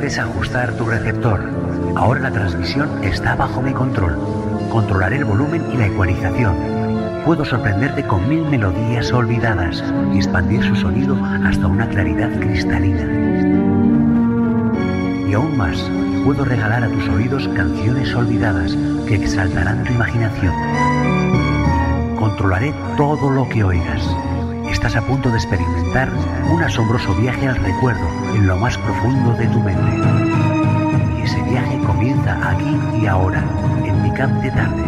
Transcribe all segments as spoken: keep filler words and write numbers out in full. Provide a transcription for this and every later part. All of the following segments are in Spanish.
debes ajustar tu receptor. Ahora la transmisión está bajo mi control. Controlaré el volumen y la ecualización. Puedo sorprenderte con mil melodías olvidadas y expandir su sonido hasta una claridad cristalina. Y aún más, puedo regalar a tus oídos canciones olvidadas que exaltarán tu imaginación. Controlaré todo lo que oigas. Estás a punto de experimentar un asombroso viaje al recuerdo en lo más profundo de tu mente. Y ese viaje comienza aquí y ahora, en Pick Up de Tarde.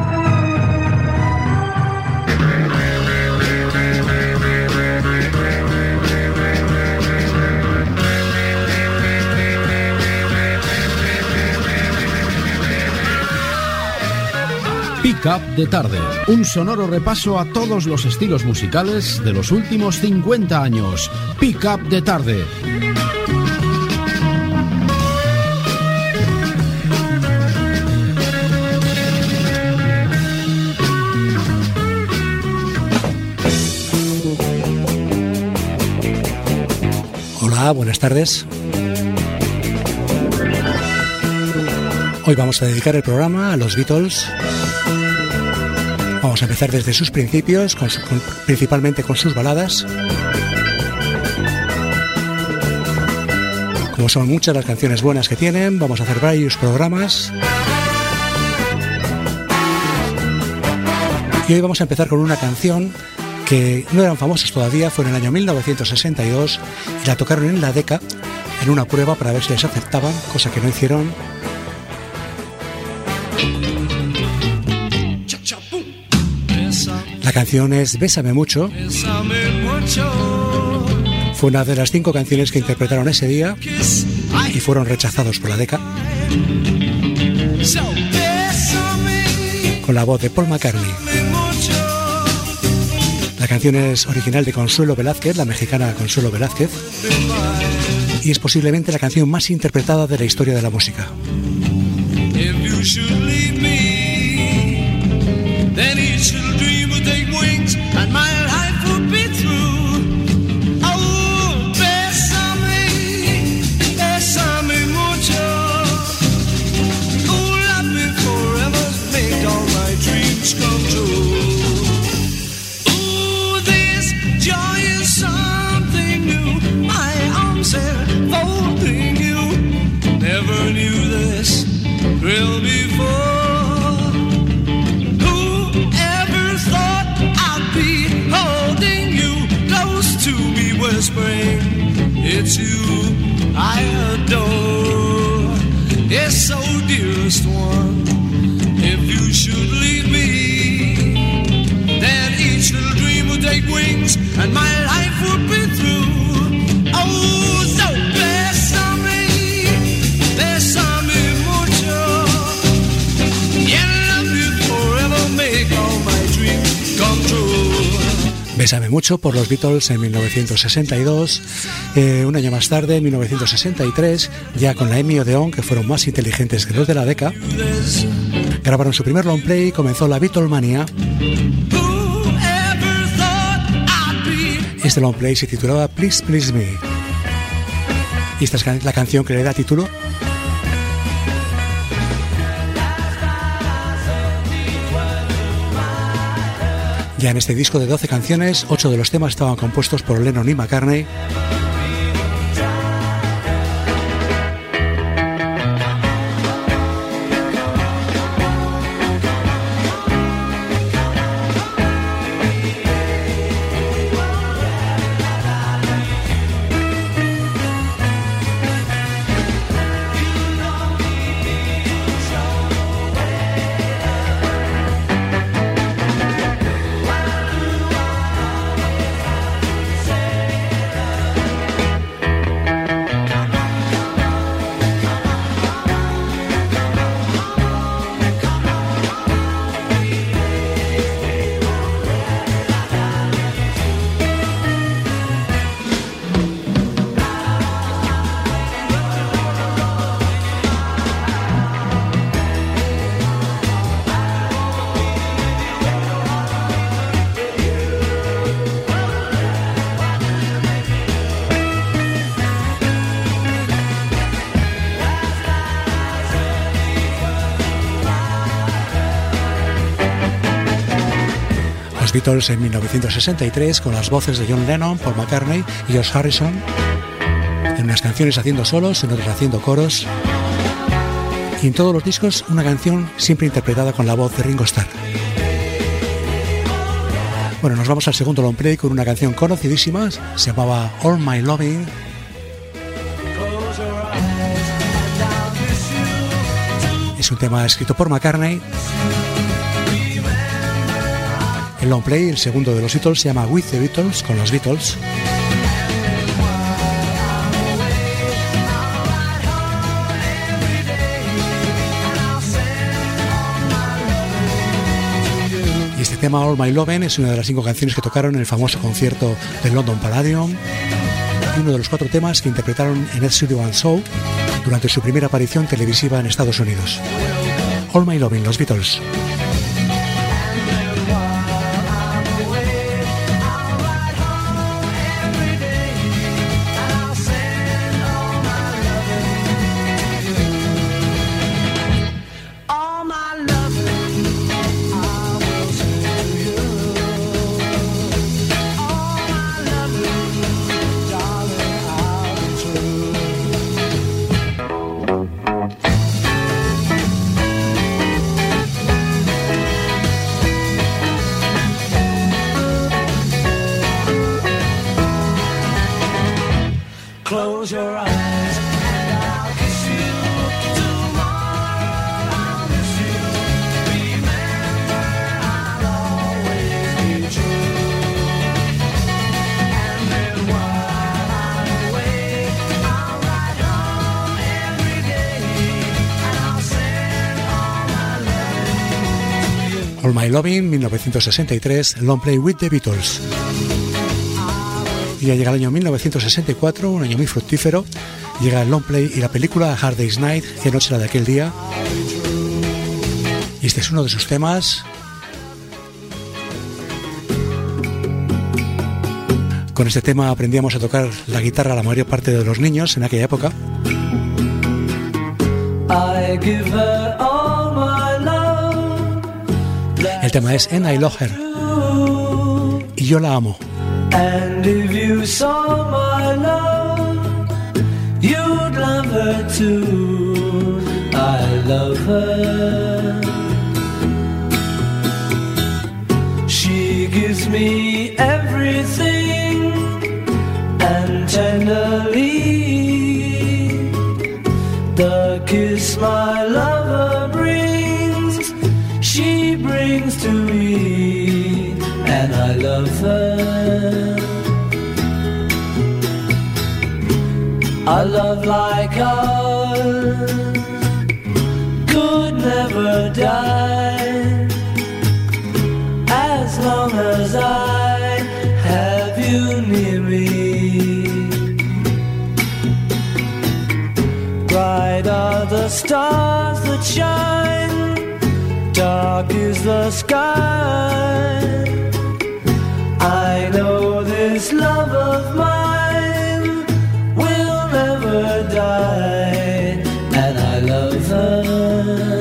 Pick Up de Tarde, un sonoro repaso a todos los estilos musicales de los últimos cincuenta años. Pick Up de Tarde. Hola, buenas tardes. Hoy vamos a dedicar el programa a los Beatles. Vamos a empezar desde sus principios, con su, con, principalmente con sus baladas. Como son muchas las canciones buenas que tienen, vamos a hacer varios programas. Y hoy vamos a empezar con una canción que no eran famosos todavía, fue en el año mil novecientos sesenta y dos y la tocaron en la Decca en una prueba para ver si les aceptaban, cosa que no hicieron. La canción es Bésame Mucho. Fue una de las cinco canciones que interpretaron ese día y fueron rechazados por la Decca. Con la voz de Paul McCartney. La canción es original de Consuelo Velázquez, la mexicana Consuelo Velázquez, y es posiblemente la canción más interpretada de la historia de la música. Then each little dream would take wings and my life would be through. Oh, bésame, bésame mucho. Oh, love me forever, make all my dreams come true. Oh, this joy is something new. My arms enfolding you. Never knew this thrill before. Whispering, it's you I adore. Yes, so dearest one, if you should leave me, then each little dream would take wings and my life would be through. Oh, so bésame, bésame mucho. Yeah, love you forever, make all my dreams come true. Bésame Mucho por los Beatles en mil novecientos sesenta y dos. Eh, un año más tarde, en mil novecientos sesenta y tres, ya con la EMI Odeon, que fueron más inteligentes que los de la Decca, grabaron su primer long play y comenzó la Beatlemania. Este long play se titulaba Please Please Me. Y esta es la canción que le da título. Ya en este disco de doce canciones, ocho de los temas estaban compuestos por Lennon y McCartney. Beatles en mil novecientos sesenta y tres con las voces de John Lennon, Paul McCartney y George Harrison, en unas canciones haciendo solos, en otras haciendo coros, y en todos los discos una canción siempre interpretada con la voz de Ringo Starr. Bueno, nos vamos al segundo long play con una canción conocidísima, se llamaba All My Loving. Es un tema escrito por McCartney. El long play, el segundo de los Beatles, se llama With the Beatles, con los Beatles. Y este tema, All My Lovin', es una de las cinco canciones que tocaron en el famoso concierto del London Palladium y uno de los cuatro temas que interpretaron en Ed Sullivan Show durante su primera aparición televisiva en Estados Unidos. All My Lovin', los Beatles. Close your eyes and I'll kiss you. Tomorrow I'll miss you. Remember, I'll always be true. And then while I'm away, I'll ride home every day and I'll send all my loving to you. All My Lovin', mil novecientos sesenta y tres, long play with the Beatles. Y ya llega el año mil novecientos sesenta y cuatro, un año muy fructífero. Llega el long play y la película Hard Day's Night, que noche la de aquel día. Y este es uno de sus temas. Con este tema aprendíamos a tocar la guitarra la mayor parte de los niños en aquella época. El tema es And I Love Her. Y yo la amo. And if you saw my love, you'd love her too. I love her. She gives me everything, and tenderly the kiss my lover brings, she brings to me, and I love her. A love like ours could never die, as long as I have you near me. Bright are the stars that shine, dark is the sky. I know this love of mine will never die, and I love her.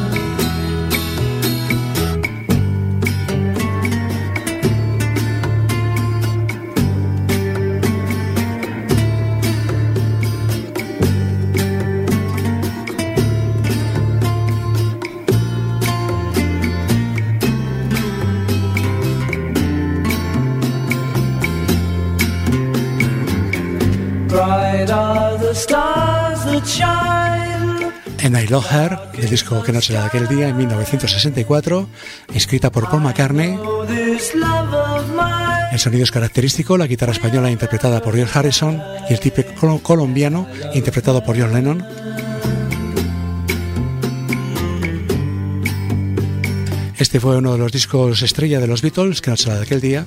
Bright are the stars that shine. And I Love Her, del disco Que noche la de aquel día, en mil novecientos sesenta y cuatro, escrita por Paul McCartney. El sonido es característico, la guitarra española interpretada por George Harrison y el típico colombiano interpretado por John Lennon. Este fue uno de los discos estrella de los Beatles, Que noche la de aquel día.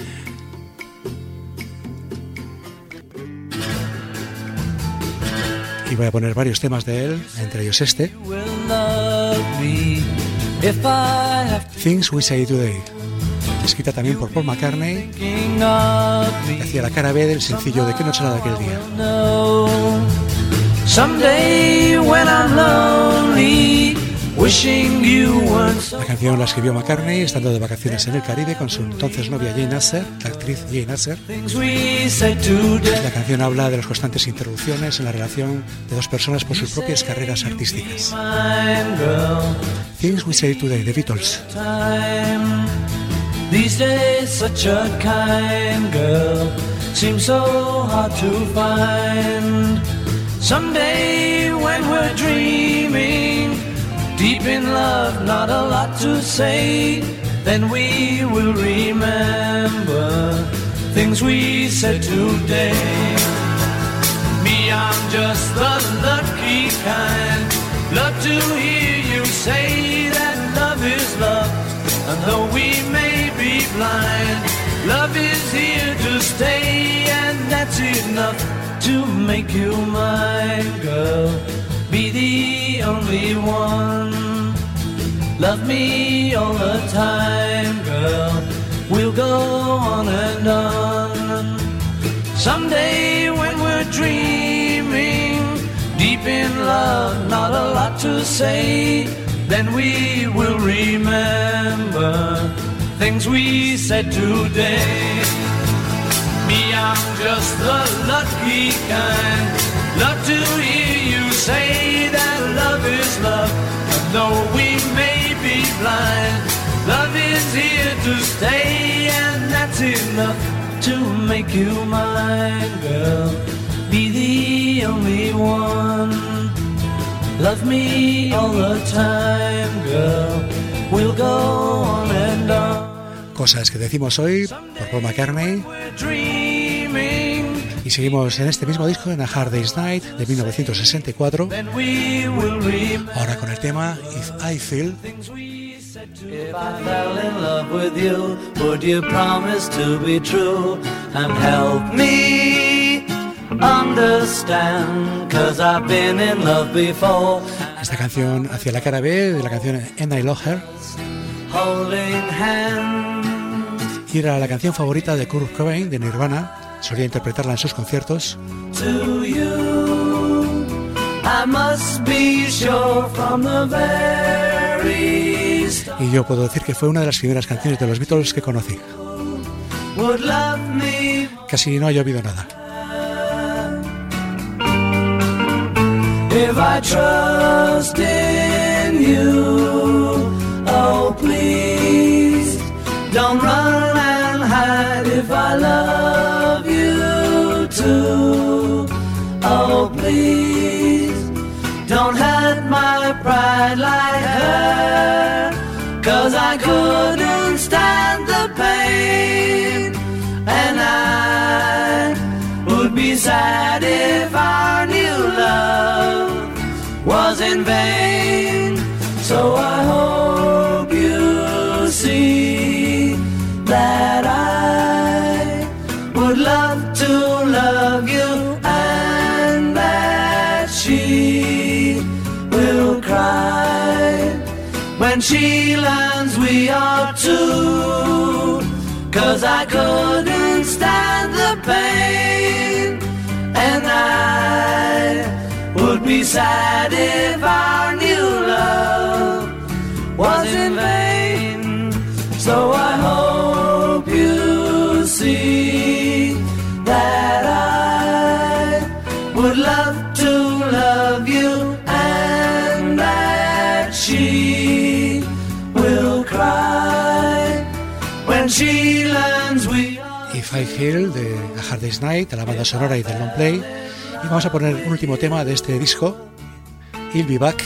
Y voy a poner varios temas de él, entre ellos este, Things We Say Today, escrita también por Paul McCartney, hacia la cara B del sencillo de Que noche la de aquel día. Someday when I'm lonely, wishing you weren't so. La canción la escribió McCartney estando de vacaciones en el Caribe con su entonces novia Jane Nasser, la actriz Jane Nasser. Things we said today. La canción habla de las constantes interrupciones en la relación de dos personas por sus propias carreras artísticas. Mine, girl. Things We Say Today, The Beatles. Time. These days, such a kind girl seems so hard to find. Someday, when we're dreaming, deep in love, not a lot to say, then we will remember things we said today. Me, I'm just the lucky kind. Love to hear you say that love is love. And though we may be blind, love is here to stay, and that's enough to make you mine, girl. Be the only one. Love me all the time, girl. We'll go on and on. Someday when we're dreaming, deep in love, not a lot to say, then we will remember things we said today. Me, I'm just the lucky kind. Love to hear you say that love is love. And though we may be blind, love is here to stay, and that's enough to make you mine, girl. Be the only one. Love me all the time, girl. We'll go on and on. Cosas que decimos hoy por Paul McCartney. Y seguimos en este mismo disco, en A Hard Day's Night de mil novecientos sesenta y cuatro. Ahora con el tema If I Feel. If I fell in love with you, would you promise to be true and help me understand? 'Cause I've been in love before. Esta canción hacia la cara B de la canción And I Love Her. Holding hands. Y era la canción favorita de Kurt Cobain de Nirvana. Solía interpretarla en sus conciertos. To you, I must be sure from the very start. Y yo puedo decir que fue una de las primeras canciones de los Beatles que conocí. Would love me. Casi no ha llovido nada. If I trust in you, oh please, don't run and hide if I love you too. Oh please, don't hurt my pride like her, 'cause I couldn't stand the pain, and I would be sad if our new love was in vain. So I hope you see that I would love to love you, and that she will cry when she learns we are two. 'Cause I couldn't stand the pain, and I would be sad if our new love was in vain. So I hope you see that I would love to love you, and that she will cry when she learns we are. If I Feel de A Hard Day's Night, de la banda sonora y del long play. Y vamos a poner un último tema de este disco, He'll Be Back.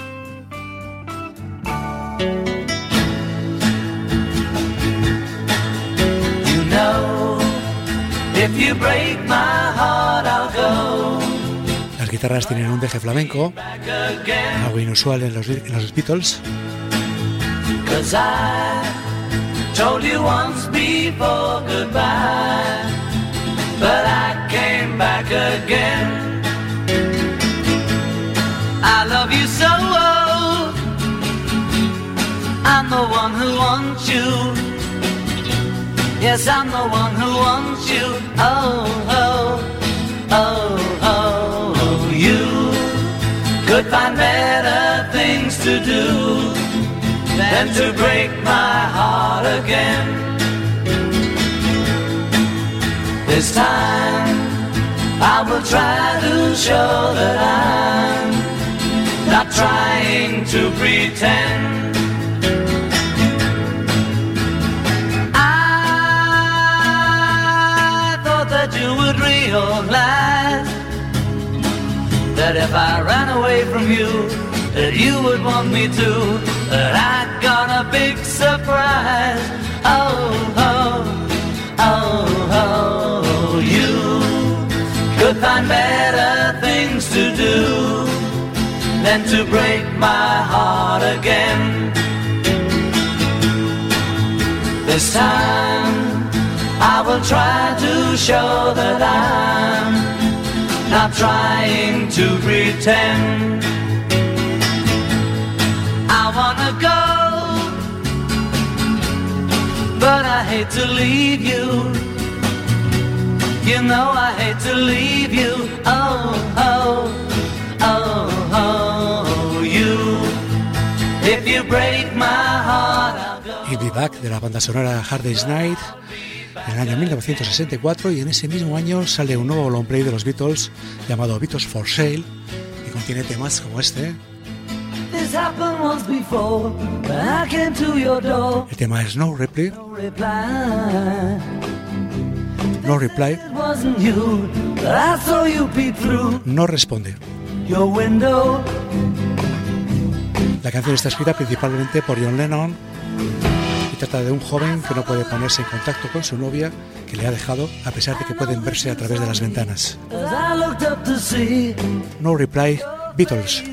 You know, if you break my heart, I'll go Las guitarras tienen un deje flamenco, back again. algo inusual en los, en los Beatles. 'Cause I told you once before goodbye, but I came back again. I love you so, I'm the one who wants you. Yes, I'm the one who wants you. Oh, oh, oh, oh, oh. You could find better things to do than to break my heart again. This time I will try to show that I'm not trying to pretend. I thought that you would realize that if I ran away from you, that you would want me to, that I got a big surprise. Oh, oh, oh, oh, you could find better things to do than to break my heart again. This time I will try to show that I'm not trying to pretend. I wanna go, but I hate to leave you. You know I hate to leave you. Oh, oh, oh, oh, you. If you break my heart, I'll go. He'll Be Back, de la banda sonora Hard Day's Night, en el año mil novecientos sesenta y cuatro, y en ese mismo año sale un nuevo long play de los Beatles llamado Beatles for Sale, y contiene temas como este. This happened once before, when I came to your door. El tema es No Reply. No reply. No Reply. It wasn't you, but I saw you peep through No responde. your window. La canción está escrita principalmente por John Lennon y trata de un joven que no puede ponerse en contacto con su novia, que le ha dejado a pesar de que pueden verse a través de las ventanas. As I looked up to see, No Reply, Beatles.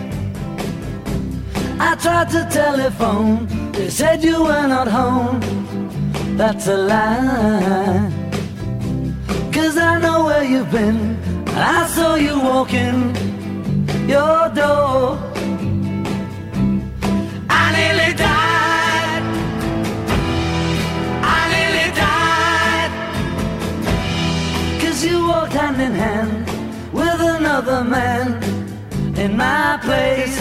I tried to telephone, they said you were not home. That's a lie, 'cause I know where you've been. I saw you walking your door. I nearly died, I nearly died, 'cause you walked hand in hand with another man in my place.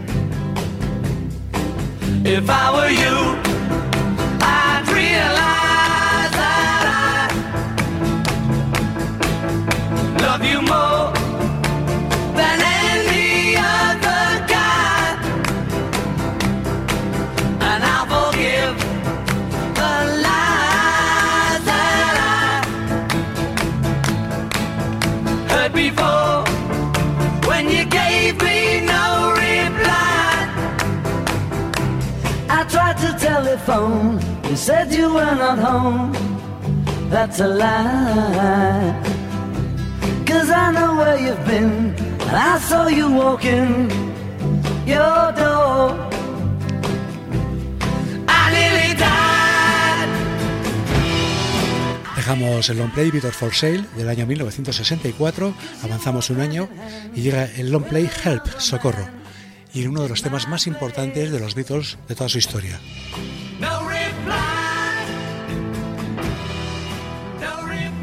If I were you, I'd realize that I love you more than any other guy, and I'll forgive the lies that I heard before when you gave me no reply. I tried to telephone, you said you were not home. That's a lie, 'cause I know where you've been, and I saw you walking your door. I nearly died. Dejamos el long play Beatles for Sale del año mil novecientos sesenta y cuatro, avanzamos un año y llega el long play Help, Socorro, y uno de los temas más importantes de los Beatles de toda su historia. No reply. No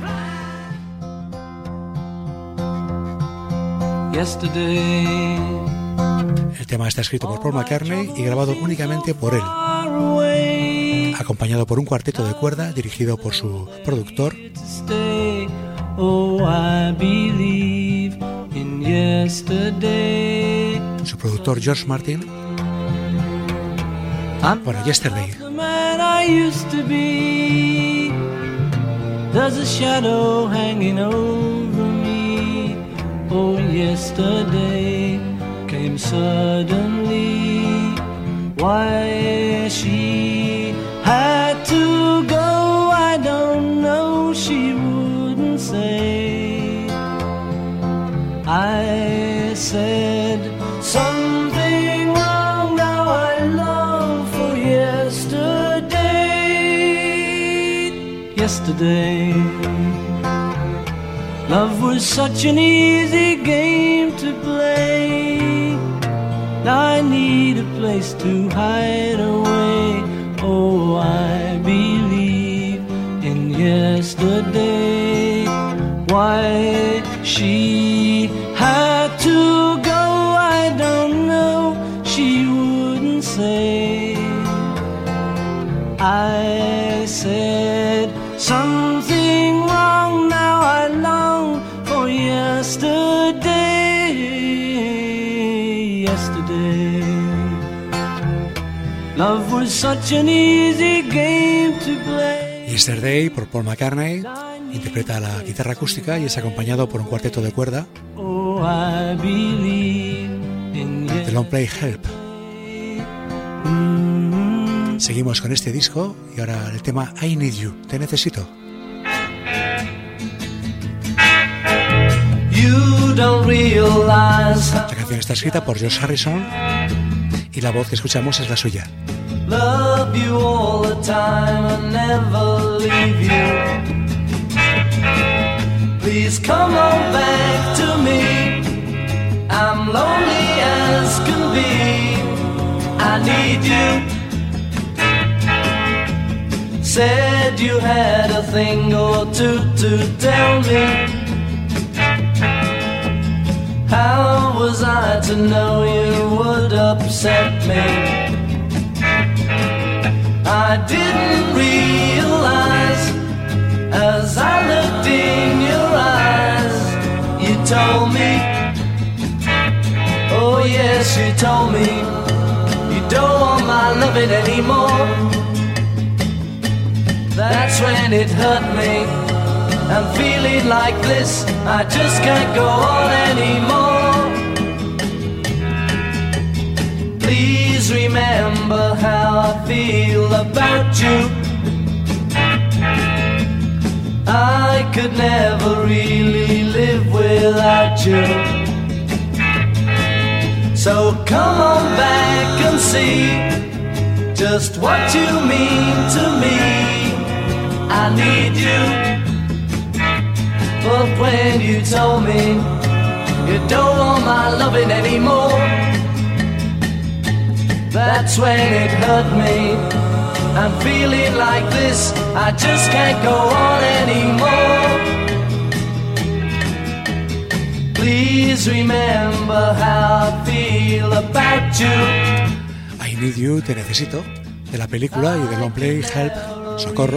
reply. Yesterday. El tema está escrito por Paul McCartney y grabado únicamente por él, acompañado por un cuarteto de cuerda dirigido por su productor. Oh, I believe in yesterday. Su productor George Martin. Bueno, Yesterday. The man I used to be. There's a shadow hanging over me. Oh, yesterday came suddenly. Why she had to go, I don't know. She wouldn't say. I said something wrong, now I long for yesterday. Yesterday, love was such an easy game to play. Now I need a place to hide away. Oh, I believe in yesterday. Why she had to go, I don't know. She would something wrong. Now I long for yesterday, yesterday. Love was such an easy game to play. Yesterday, por Paul McCartney, interpreta la guitarra acústica y es acompañado por un cuarteto de cuerda. Oh, I believe in The Long Play Help. mm-hmm. Seguimos con este disco y ahora el tema I Need You, Te Necesito. You don't realize how La canción está escrita por George Harrison y la voz que escuchamos es la suya. love you all the time and never leave you. Please come on back to me. I'm lonely as can be. I need you. Said you had a thing or two to tell me. How was I to know you would upset me? I didn't realize as I looked in your eyes. You told me, oh yes, you told me you don't want my loving anymore. That's when it hurt me. I'm feeling like this, I just can't go on anymore. Please remember how I feel about you. I could never really live without you. So come on back and see just what you mean to me. I need you. But when you told me you don't want my loving anymore, that's when it hurt me. I'm feeling like this, I just can't go on anymore. Please remember how I feel about you. I Need You, Te Necesito, de la película y del long play Help, Socorro.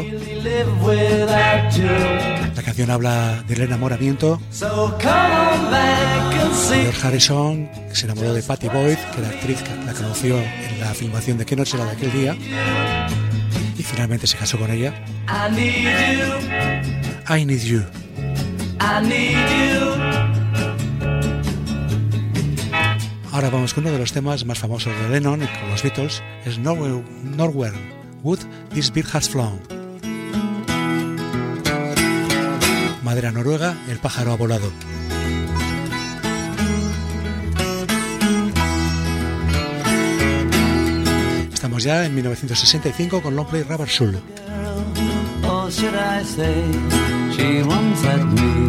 La canción habla del enamoramiento. George Harrison, que se enamoró de Pattie Boyd, que la actriz que la conoció en la filmación de Qué noche era de aquel día, y finalmente se casó con ella. I need you. I need you. I need you. Ahora vamos con uno de los temas más famosos de Lennon y con los Beatles, es Nowhere, Nowhere Would This Bird Has Flown. Madera noruega, el pájaro ha volado. Estamos ya en mil novecientos sesenta y cinco con Long Play Rubber Soul. Or should I say, she once had me.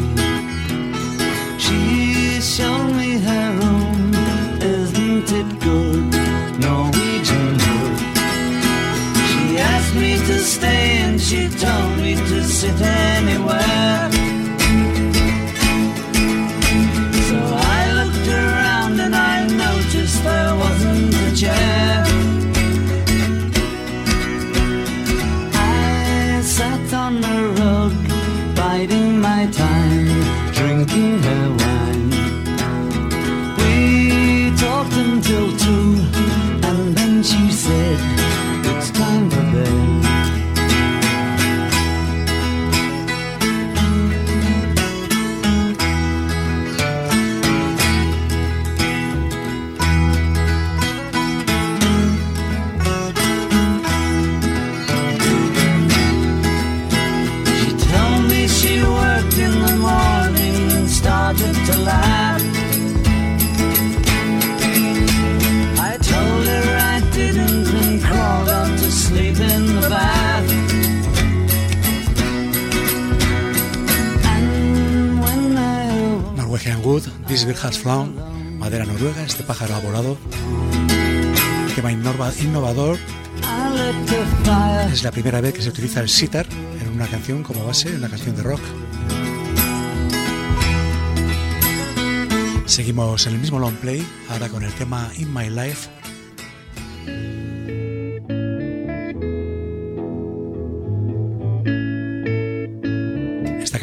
She showed me her room, isn't it good? Norwegian wood. She asked me to stay and she told me to sit anywhere. So I looked around and I noticed there wasn't a chair. I sat on the rug, biding my time, drinking her wine. We talked until two, and then she said, it's time for bed. She told me she worked in the morning and started to laugh. I told her I didn't and crawled out to sleep in the bath. And when I Norwegian Wood, This Bird Has Flown, madera noruega, este pájaro ha volado. Tema innova- innovador, I lit the fire. es la primera vez que se utiliza el sitar en una canción como base, en una canción de rock. Seguimos en el mismo long play, ahora con el tema In My Life.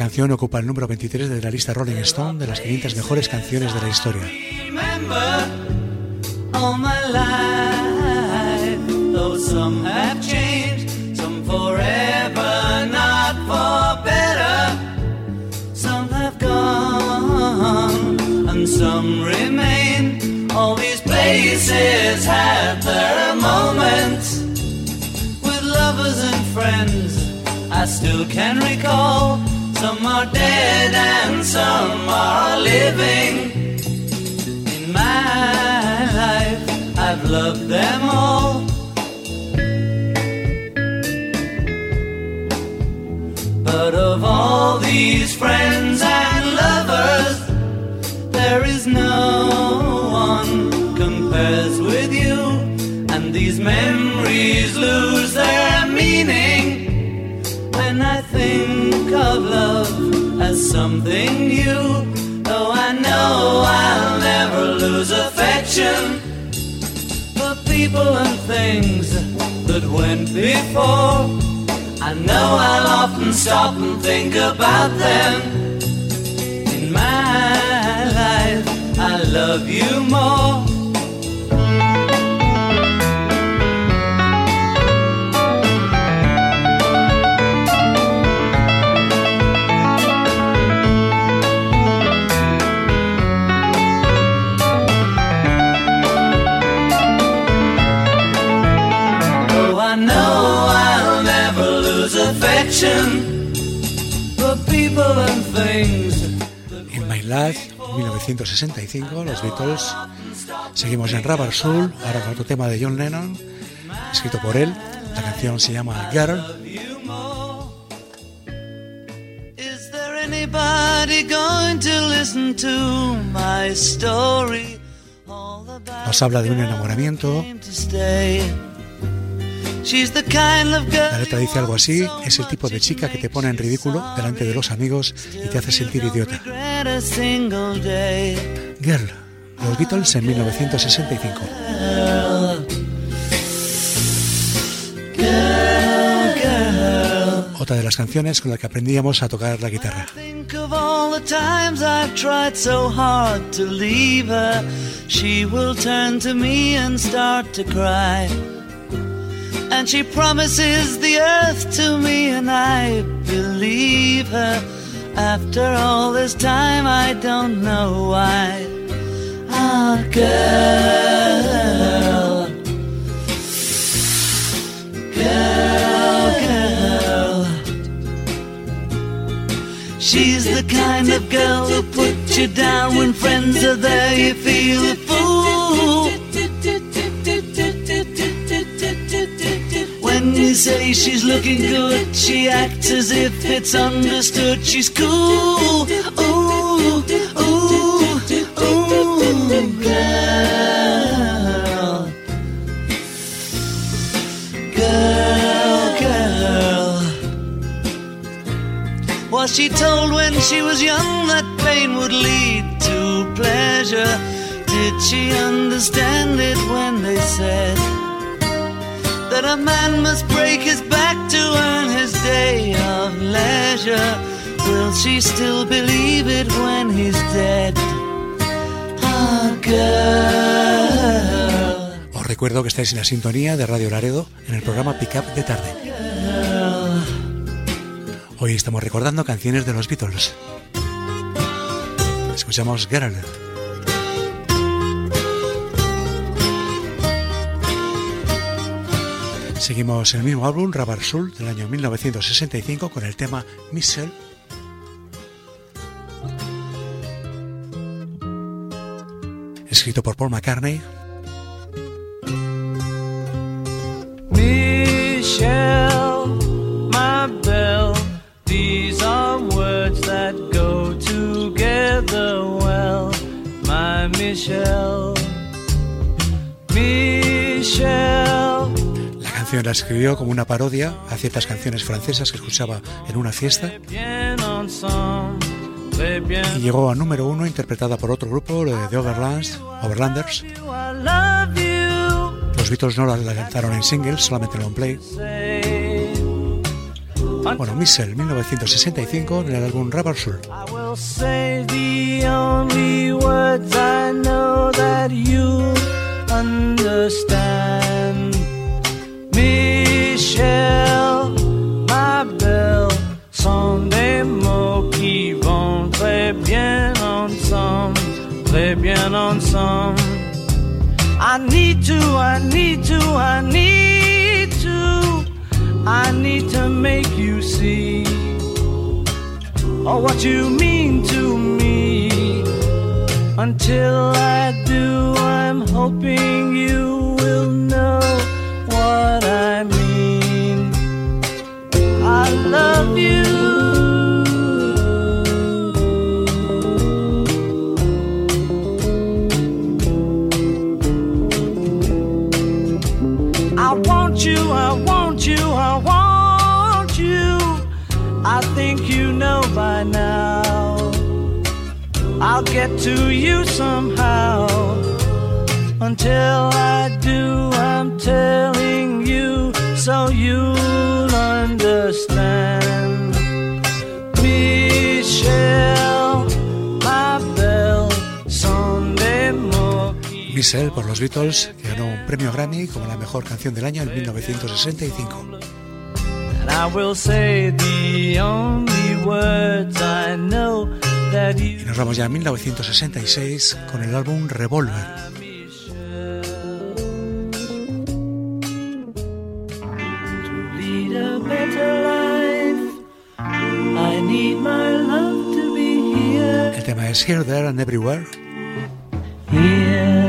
canción ocupa el número veintitrés de la lista Rolling Stone de las quinientas mejores canciones de la historia. Remember all my life, though some have changed, some forever, not for better. Some have gone and some remain. All these places had their moments with lovers and friends I still can recall. Some are dead and some are living. In my life I've loved them all. But of all these friends and lovers, there is no one compares with you. And these memories lose their meaning when I think of love as something new. Though I know I'll never lose affection for people and things that went before. I know I'll often stop and think about them. In my life, I love you more. Oh, I know I'll never lose affection for people and things. In My Life, mil novecientos sesenta y cinco, los Beatles. Seguimos en Rubber Soul, ahora con otro tema de John Lennon, escrito por él. La canción se llama Girl. Is there anybody going to listen to my story? Nos habla de un enamoramiento. La letra dice algo así: es el tipo de chica que te pone en ridículo delante de los amigos y te hace sentir idiota. Girl, los Beatles en mil novecientos sesenta y cinco. Otra de las canciones con la que aprendíamos a tocar la guitarra. And she promises the earth to me, and I believe her. After all this time, I don't know why. Ah, girl, girl, girl. She's the kind of girl who puts you down when friends are there. You feel a fool. When you say she's looking good, she acts as if it's understood. She's cool, ooh, ooh, ooh, girl, girl, girl. Was she told when she was young that pain would lead to pleasure? Did she understand it when they said that a man must break his back to earn his day of leisure? Will she still believe it when he's dead? Ah, girl. Os recuerdo que estáis en la sintonía de Radio Laredo en el programa Pick Up de tarde. Girl. Hoy estamos recordando canciones de los Beatles. Escuchamos Girl. Seguimos el mismo álbum, Rubber Soul, del año mil novecientos sesenta y cinco, con el tema Michelle. Escrito por Paul McCartney. Michelle, my belle, these are words that go together well. My Michelle, Michelle. La canción la escribió como una parodia a ciertas canciones francesas que escuchaba en una fiesta y llegó a número uno interpretada por otro grupo, The Overlands, Overlanders. Los Beatles no la lanzaron en singles, solamente en long play. bueno, Missile, mil novecientos sesenta y cinco, en el álbum Rubber Soul. I will say the only words I know that you understand. Michel, ma belle, sont des mots qui vont très bien ensemble, très bien ensemble. I need to, I need to, I need to, I need to make you see oh, what you mean to me. Until I do, I'm hoping you will know what I mean. I love you. I want you, I want you, I want you. I think you know by now. I'll get to you somehow. Until I do, I'm telling you so you'll understand. Michel, ma belle, son des mots. Missile por los Beatles, que ganó un premio Grammy como la mejor canción del año en mil novecientos sesenta y cinco. And I will say the only words I know that you. Y nos vamos ya a mil novecientos sesenta y seis con el álbum Revolver. Lead a better life. I need my love to be here. El tema es Here, There and Everywhere. Here,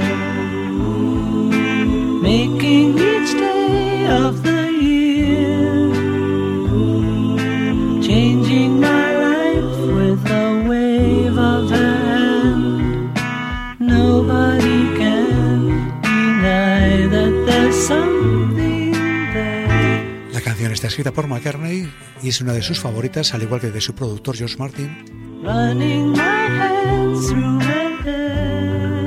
making each day of the year, changing my life with a wave of her hand. Nobody can deny that there's something there. La canción está escrita por McCartney y es una de sus favoritas, al igual que de su productor George Martin. Running my hands through her hair,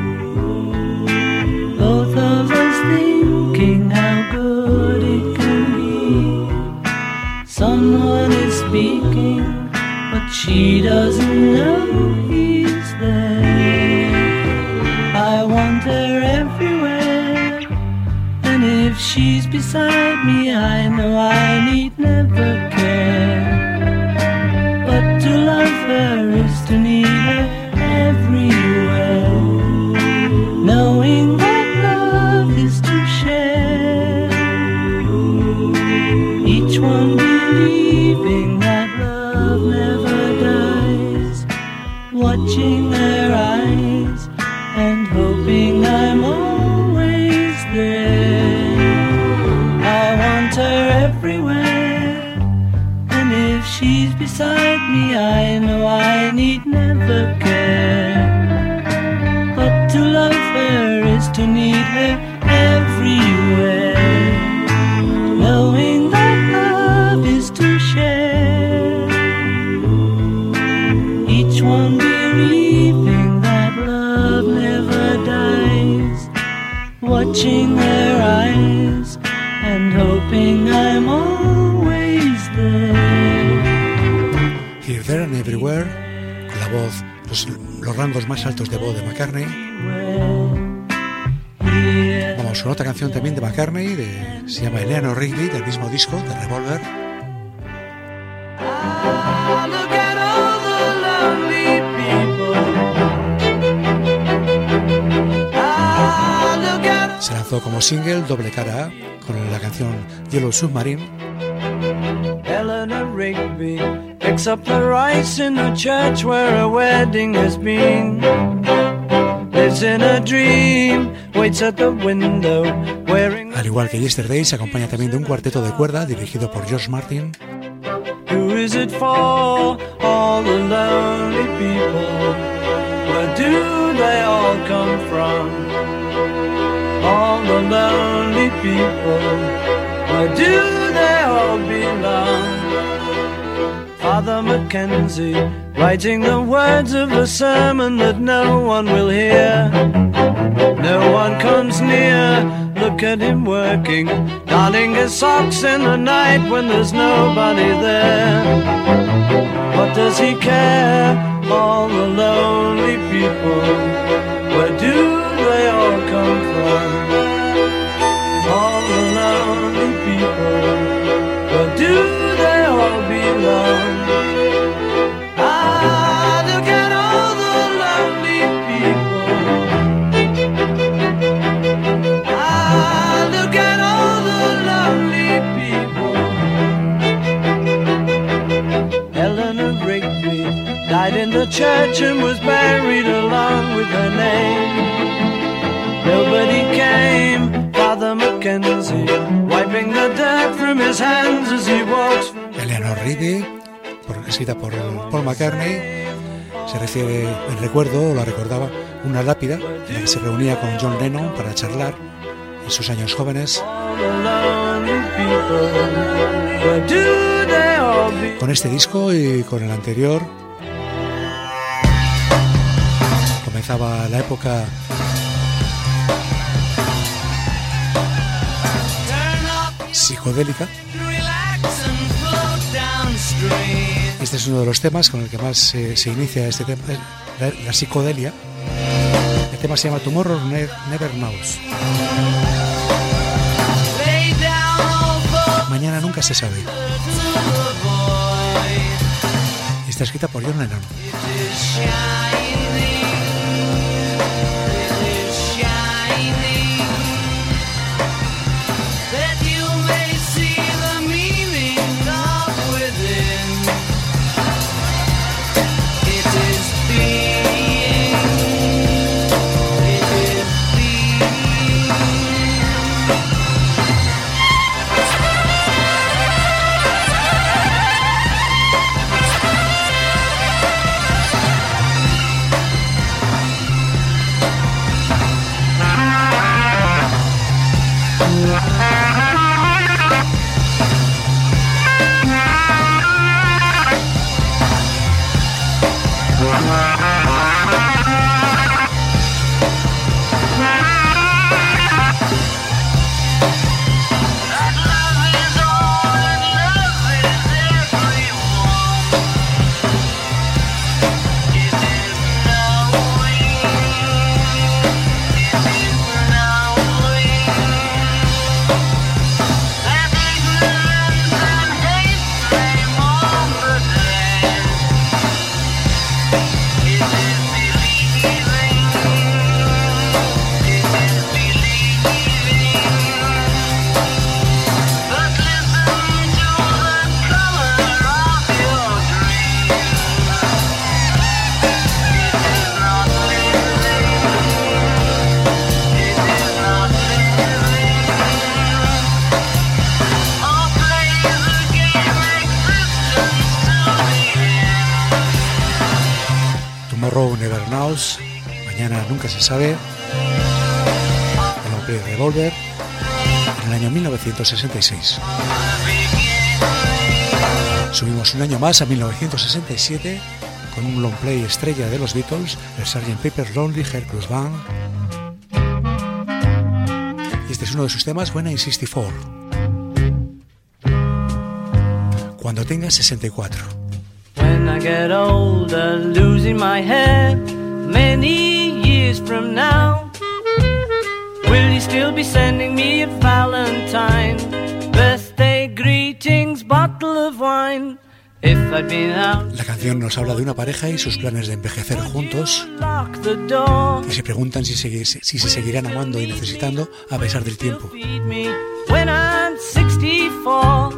both of us thinking how good it can be. Someone is speaking, but she doesn't know he's there. I want her everywhere, and if she's beside me, I know I need never care. But to love her is to need her everywhere, knowing that love is to share. Each one believing that love never dies, watching her eyes and hoping I'm always there. I want her everywhere, and if she's beside me, I know I need never care. But to love her is to need her everywhere, knowing that love is to share. Each one believing that love never dies, watching her eyes and hoping I'm always there. Here, There and Everywhere, con la voz, los, los rangos más altos de voz de McCartney. Vamos con otra canción también de McCartney, de, se llama Eleanor Rigby, del mismo disco, de Revolver. Ah, look at all the lonely people. Ah, look at. Se lanzó como single doble cara A con la canción Yellow Submarine. Eleanor Rigby picks up the rice in the church where a wedding has been. Lives in a dream, waits at the window, wearing. Al igual que Yesterday, se acompaña también de un cuarteto de cuerda dirigido por George Martin. Who is it for? All the lonely people. Where do they all come from? All the lonely people. Where do they all belong? Father Mackenzie, writing the words of a sermon that no one will hear. No one comes near, look at him working, darning his socks in the night when there's nobody there. What does he care? All the lonely people, where do they all come from? All the lonely people, where do they all belong? Ah, look at all the lonely people. Ah, look at all the lonely people. Eleanor Rigby died in the church and was buried along with her name. Nobody came, Father Mackenzie, wiping the dirt from his hands as he walks. Eleanor Rigby, escrita por Paul McCartney, se refiere en recuerdo, o la recordaba, una lápida en la que se reunía con John Lennon para charlar en sus años jóvenes. Con este disco y con el anterior comenzaba la época psicodélica. Este es uno de los temas con el que más se, se inicia este tema, la, la psicodelia. El tema se llama Tomorrow Never Knows. Mañana nunca se sabe. Está escrita por John Lennon. Mañana nunca se sabe. El Long Play Revolver en el año mil novecientos sesenta y seis. Subimos un año más a mil novecientos sesenta y siete con un long play estrella de los Beatles, el sergeant Pepper's Lonely Hearts Club Band. Y este es uno de sus temas, When I'm sixty-four. Cuando tenga sesenta y cuatro. When I get older, losing my hair, many years from now, will you still be sending me a Valentine, birthday greetings, bottle of wine? If I'd been out. La canción nos habla de una pareja y sus planes de envejecer juntos, y se preguntan si se, si se seguirán amando y necesitando a pesar del tiempo. When I'm sixty-four.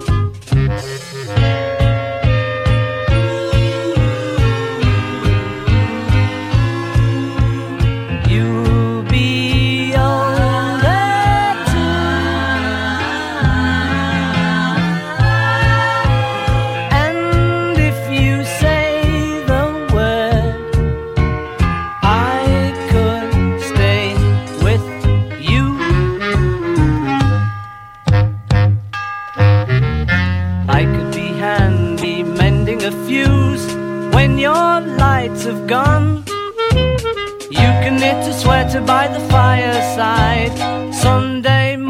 Have gone. You can knit a sweater by the fireside Sunday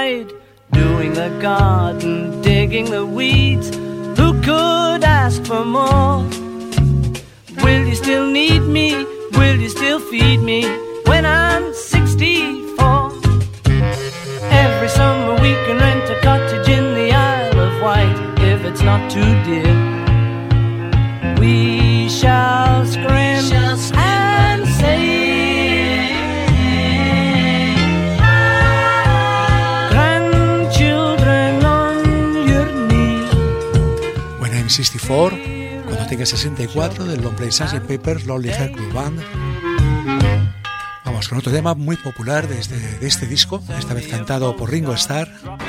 night, doing the garden, digging the weeds. Who could ask for more? Will you still need me? Will you still feed me when I'm sixty-four? Every summer we can rent a cottage in the Isle of Wight. If it's not too dear, we shall scream, shall scream and say, grandchildren on your knee. When I'm sixty-four, cuando tenga sesenta y cuatro, del long play sergeant Pepper's Lonely Hearts Club Band. Vamos con otro tema muy popular de este, de este disco, esta vez cantado por Ringo Starr.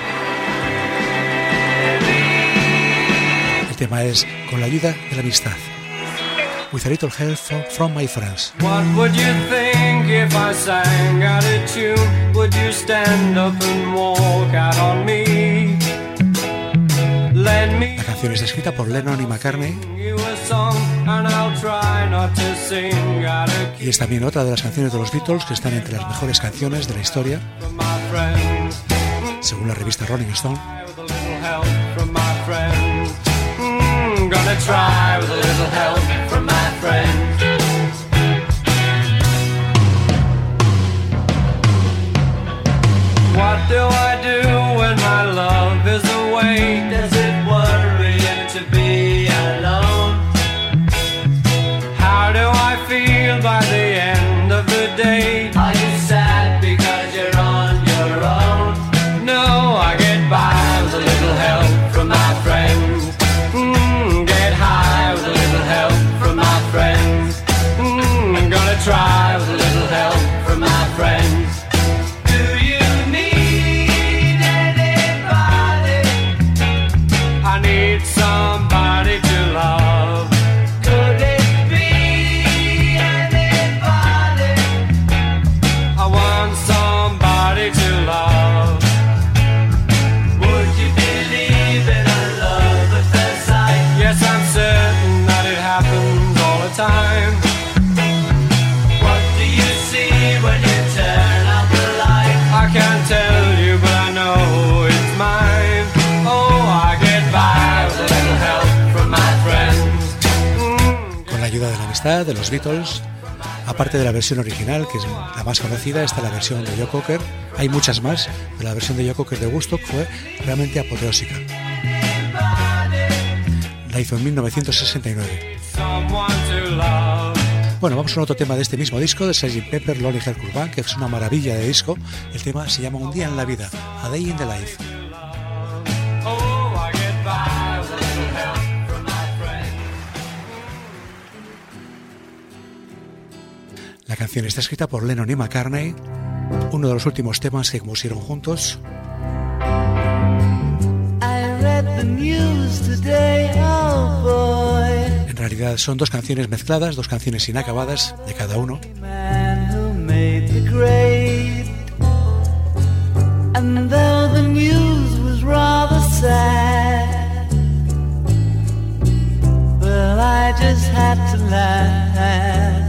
El tema es Con la ayuda de la amistad. With a little help from, from my friends. What would you think if I sang out of tune? Would you stand up and walk out on me? Let me La canción está escrita por Lennon y McCartney you a song and I'll try not to sing out of y es también otra de las canciones de los Beatles que están entre las mejores canciones de la historia, from my friends. según la revista Rolling Stone. With a little help from my friends. Mm, gonna try with a little help from my friends. What do I do when my love is away? Does it worry you to be alone? How do I feel by the end of the day? Are you sad because you're on your own? No, I get by with a little help from my friends. Mm, get high with a little help from my friends. Mm, gonna try with a little help from my friends. Do you need anybody? I need somebody to love. Could it be anybody? I want somebody to love. Would you believe in a love at first sight? Yes, I'm certain that it happens all the time. What do you see when you turn out the light? I can't tell you, but I know it's mine. Oh, I get by with a little help from my friends. Mm. Con la ayuda de la amistad de los Beatles, aparte de la versión original, que es la más conocida, está la versión de Joe Cocker. Hay muchas más, pero la versión de Joe Cocker de Woodstock fue realmente apoteósica. La hizo en mil novecientos sesenta y nueve. Someone to love. Bueno, vamos con otro tema de este mismo disco, de sergeant Pepper's Lonely Hearts Club Band, que es una maravilla de disco. El tema se llama Un día en la vida, A Day in the Life. Oh, I get by with a little help from my friends. La canción está escrita por Lennon y McCartney, uno de los últimos temas que compusieron juntos. I read the news today, oh boy. En realidad son dos canciones mezcladas, dos canciones inacabadas de cada uno. Man who made the grade. And though the news was rather sad, well, I just had to laugh.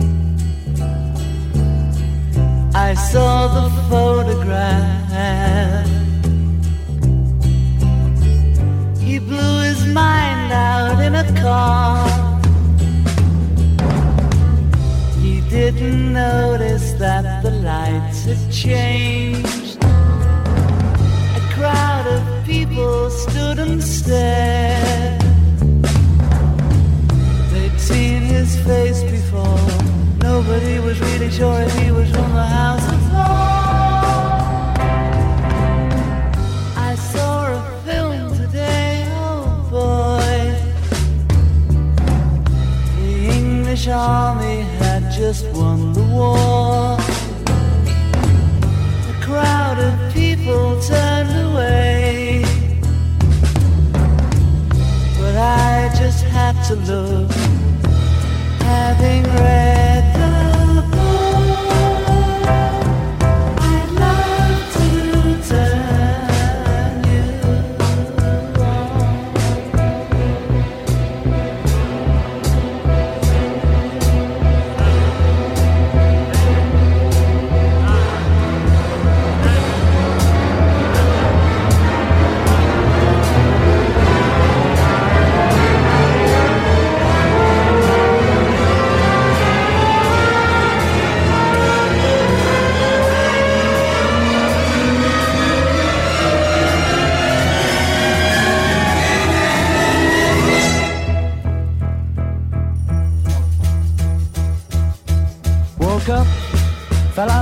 I saw the photograph. He blew his mind out in a car. He didn't notice that the lights had changed. A crowd of people stood and stared. They'd seen his face before. Nobody was really sure if he was from the House of Lords. I saw a film today, oh boy. The English army had just won the war. A crowd of people turned away, but I just had to look. Having read the book, I'd love to turn you on.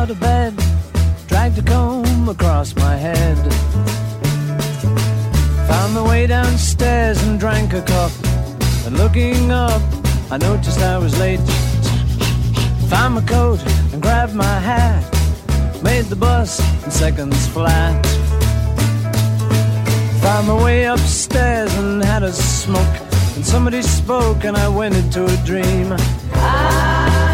out of bed, dragged a comb across my head. Found my way downstairs and drank a cup. And looking up, I noticed I was late. Found my coat and grabbed my hat. Made the bus in seconds flat. Found my way upstairs and had a smoke. And somebody spoke and I went into a dream. I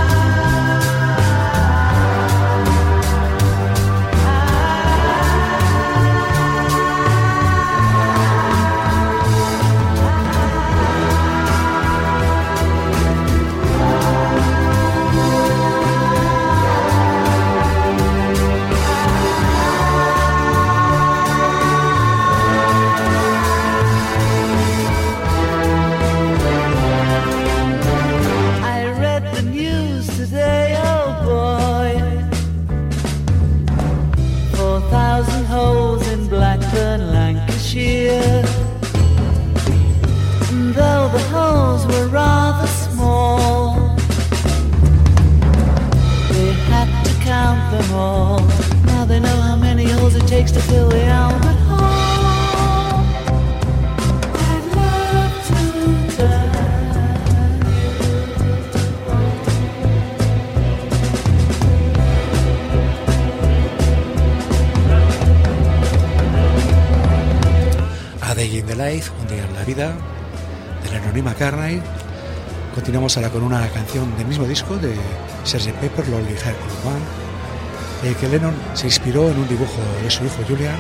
and though the holes were rather small, they had to count them all. Now they know how many holes it takes to fill the Albert Hall. I'd love to tell A Day in the Life, un día en la vida, de Lennon y McCartney. Continuamos ahora con una canción del mismo disco de sergeant Pepper Lonely Hearts Club Band, eh, que Lennon se inspiró en un dibujo de su hijo Julian,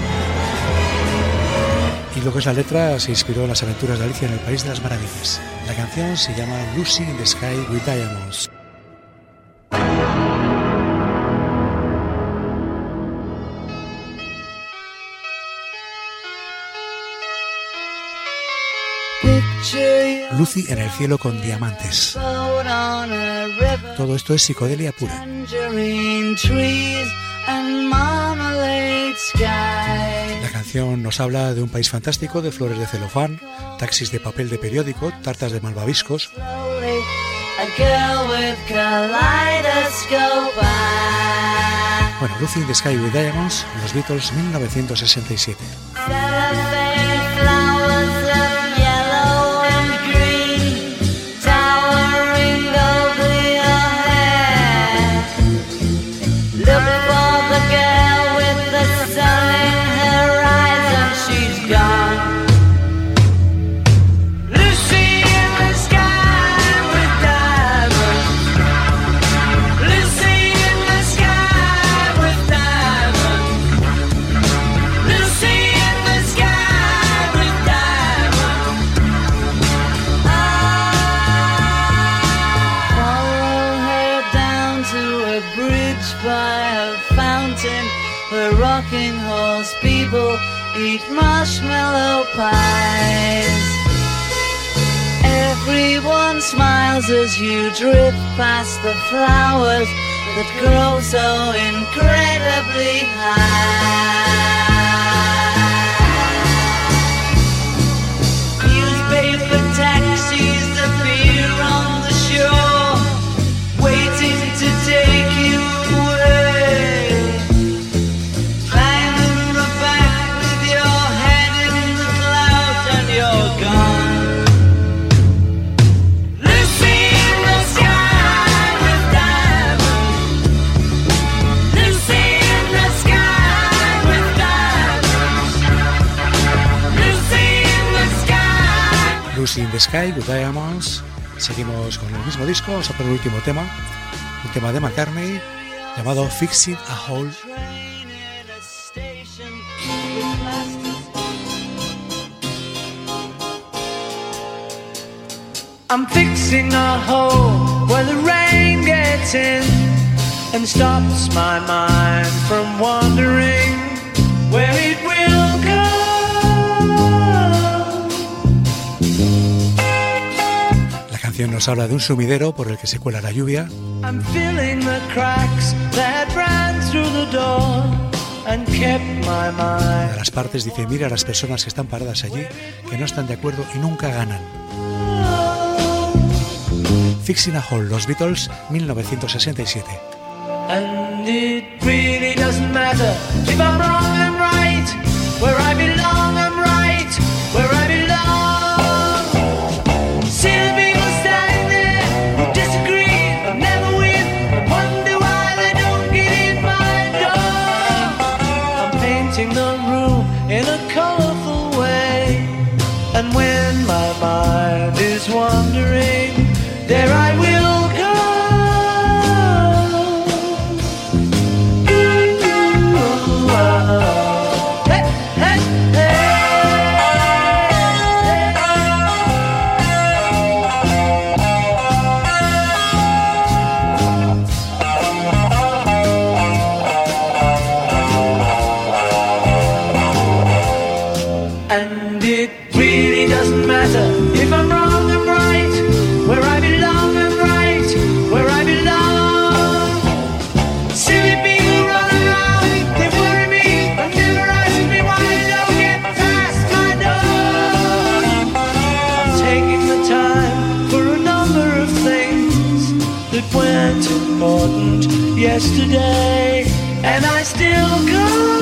y lo que es la letra se inspiró en las aventuras de Alicia en el País de las Maravillas. La canción se llama Lucy in the Sky with Diamonds. Lucy en el cielo con diamantes. Todo esto es psicodelia pura. La canción nos habla de un país fantástico, de flores de celofán, taxis de papel de periódico, tartas de malvaviscos. Bueno, Lucy in the Sky with Diamonds, los Beatles, mil novecientos sesenta y siete. Eat marshmallow pies. Everyone smiles as you drift past the flowers that grow so incredibly high. Newspaper taxis appear on the shore, waiting to take you away. Lucy in the Sky with Diamonds. Seguimos con el mismo disco, vamos a por el último tema, un tema de McCartney llamado Fixing a Hole. I'm fixing a hole where the rain gets in and stops my mind from wandering where it will go. La canción nos habla de un sumidero por el que se cuela la lluvia. I'm feeling the cracks that ran through the door and kept my mind. Una de las partes dice: mira a las personas que están paradas allí, que no están de acuerdo y nunca ganan. Fixing a Hole, los Beatles, mil novecientos sesenta y siete. And And it really doesn't matter if I'm wrong, I'm right. Where I belong, I'm right. Where I belong. See the people standing there who disagree and never win, and wonder why they don't get in my door. I'm painting the room in a colorful way, and when my mind is wandering, there I will go. Ooh, ah. Hey, hey, and it really doesn't matter if I'm wrong, I'm right. Where I belong, I'm right. Where I belong. Silly people run around, they worry me, but never ask me why I don't get past my door. I'm taking the time for a number of things that weren't important yesterday, and I still go.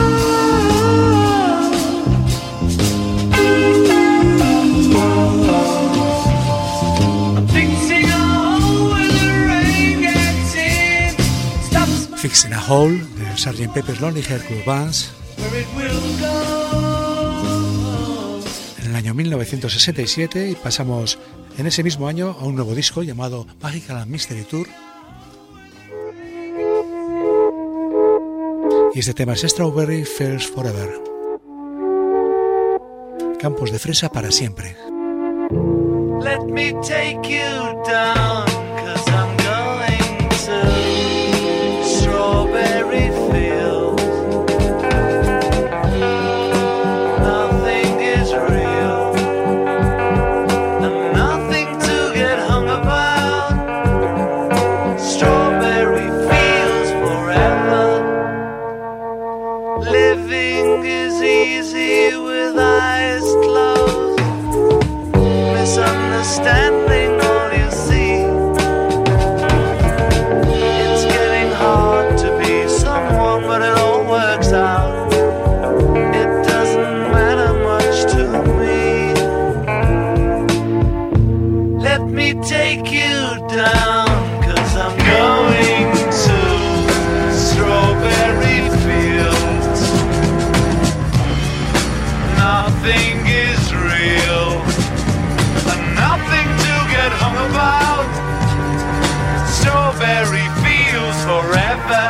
Fixing a Hole de sergeant Pepper's Lonely Hearts Club Band en el año mil novecientos sesenta y siete, y pasamos en ese mismo año a un nuevo disco llamado Magical and Mystery Tour, y este tema es Strawberry Fields Forever, campos de fresa para siempre. Let me take you down, 'cause I'm going to strawberry fields. Nothing is real, and nothing to get hung about. Strawberry fields forever. Living is easy with eyes closed. Misunderstanding all you see. It's getting hard to be someone, but it all works out. It doesn't matter much to me. Let me take you down, 'cause I'm going to strawberry fields. Nothing is real, nothing to get hung about. Strawberry fields forever.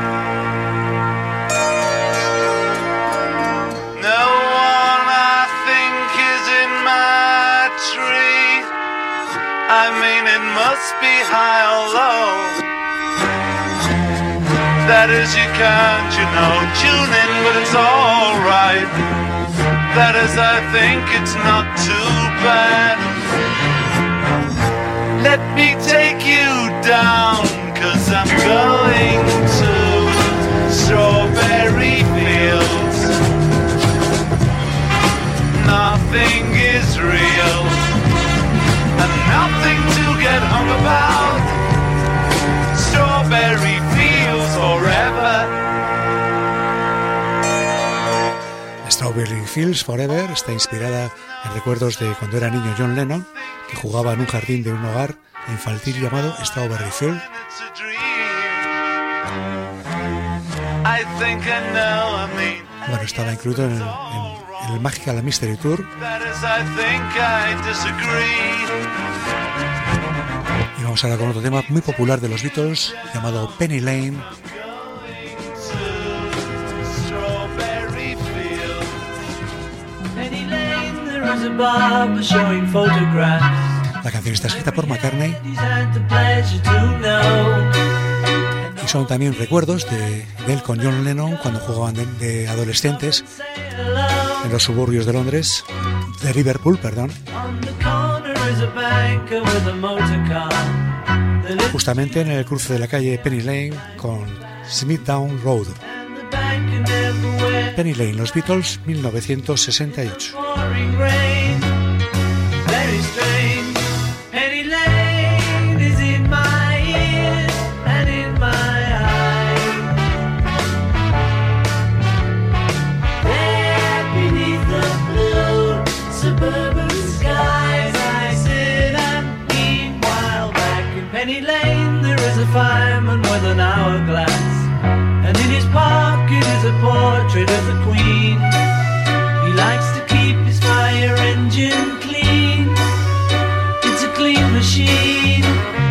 No one I think is in my tree. I mean, it must be high or low. That is, you can't, you know, tune in, but it's alright. That is, I think it's not too bad. Let me take you down, 'cause I'm going to strawberry fields. Nothing is real, and nothing to get hung about. Strawberry fields forever. Strawberry Fields Forever está inspirada en recuerdos de cuando era niño John Lennon, que jugaba en un jardín de un hogar infantil llamado Strawberry Field. Bueno, estaba incluido en el, en, en el Magical Mystery Tour. Y vamos ahora con otro tema muy popular de los Beatles llamado Penny Lane. La canción está escrita por McCartney y son también recuerdos de, de él con John Lennon cuando jugaban de, de adolescentes en los suburbios de Londres, de Liverpool, perdón, justamente en el cruce de la calle Penny Lane con Smithdown Road. Penny Lane, los Beatles, mil novecientos sesenta y ocho. Penny Lane is in my ears and in my eyes. Penny Lane there is a fireman with an hourglass, and in his pocket is a portrait of the Queen. He likes to keep his fire engine clean. It's a clean machine.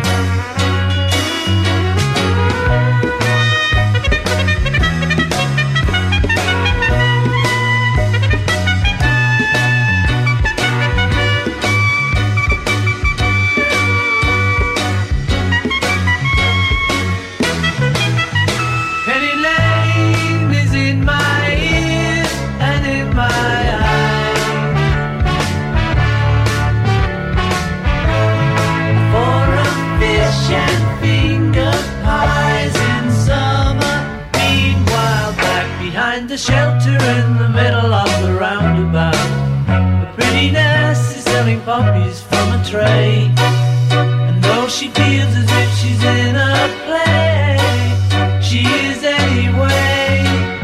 Shelter in the middle of the roundabout, the pretty nurse is selling poppies from a tray, and though she feels as if she's in a play, she is anyway.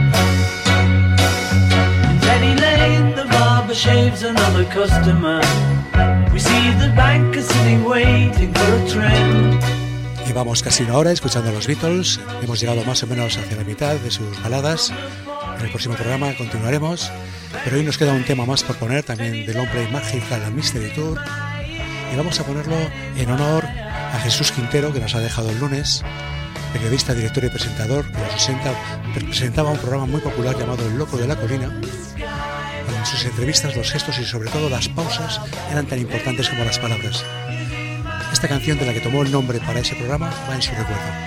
In Penny Lane the barber shaves another customer. We see the banker sitting waiting for a trim. Llevamos casi una hora escuchando a los Beatles. Hemos llegado más o menos hacia la mitad de sus baladas. En el próximo programa continuaremos, pero hoy nos queda un tema más por poner, también del hombre Magical Mystery Tour, y vamos a ponerlo en honor a Jesús Quintero, que nos ha dejado el lunes, periodista, director y presentador, que en los sesenta presentaba un programa muy popular llamado El Loco de la Colina. En sus entrevistas los gestos y sobre todo las pausas eran tan importantes como las palabras. Esta canción, de la que tomó el nombre para ese programa, va en su recuerdo.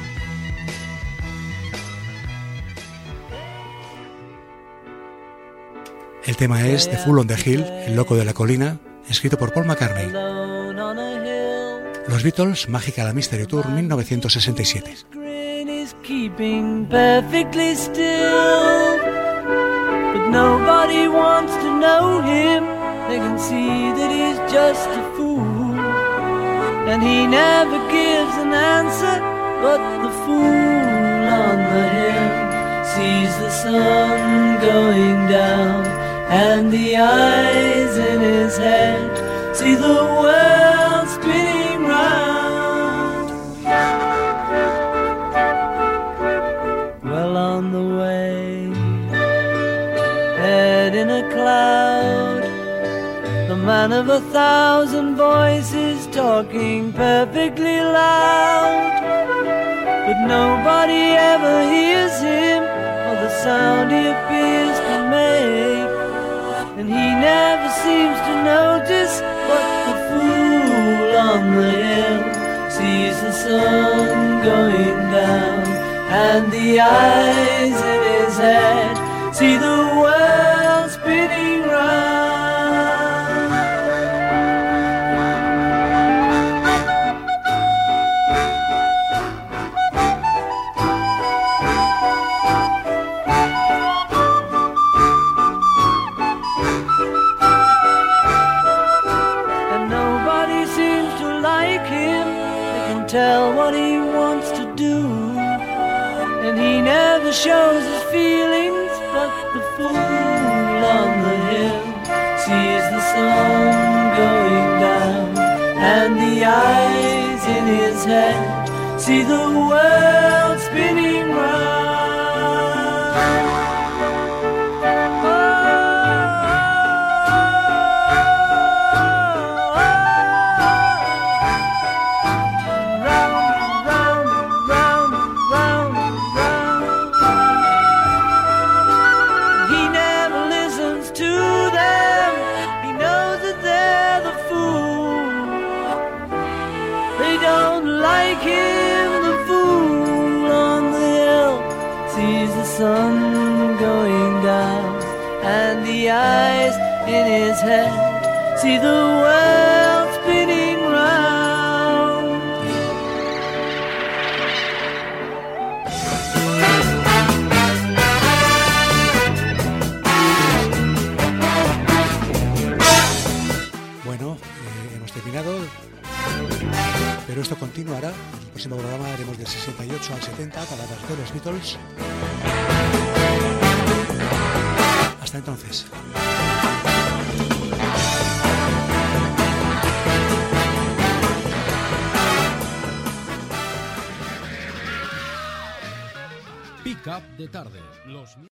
El tema es The Fool on the Hill, El Loco de la Colina, escrito por Paul McCartney. Los Beatles, Magical Mystery Tour, mil novecientos sesenta y siete. Keeping perfectly still, but nobody wants to know him. They can see that he's just a fool, and he never gives an answer. But the fool on the hill sees the sun going down, and the eyes in his head see the world spinning round. Well on the way, head in a cloud, the man of a thousand voices talking perfectly loud, but nobody ever hears him or the sound he appears to make. And he never seems to notice, but the fool on the hill sees the sun going down, and the eyes in his head see the world spinning round. Tell what he wants to do, and he never shows his feelings. But the fool on the hill sees the sun going down, and the eyes in his head see the world spinning round. Sun going down, and the eyes in his head see the world spinning round. Bueno, eh, hemos terminado, pero esto continuará. En el próximo programa haremos del sesenta y ocho al setenta, baladas de los Beatles. Hasta entonces. Pick Up de Tarde. Los